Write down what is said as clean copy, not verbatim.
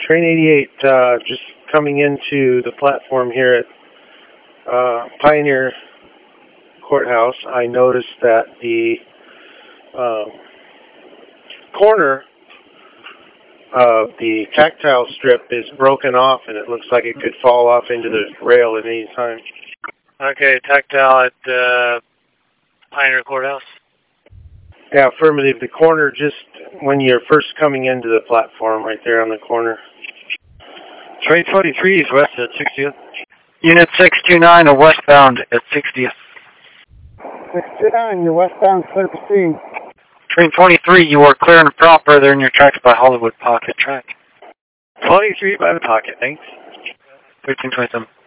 Train 88, just coming into the platform here at Pioneer Courthouse. I noticed that the corner of the tactile strip is broken off, and it looks like it could fall off into the rail at any time. Okay, tactile at Pioneer Courthouse? Yeah, affirmative. The corner just when you're first coming into the platform, right there on the corner. Train 23 is west at 60th. Unit 629 are westbound at 60th. 629, you're westbound, clear to proceed. Train 23, you are clear and proper. They're in your tracks by Hollywood Pocket Track. 23 by the pocket, thanks. 1327.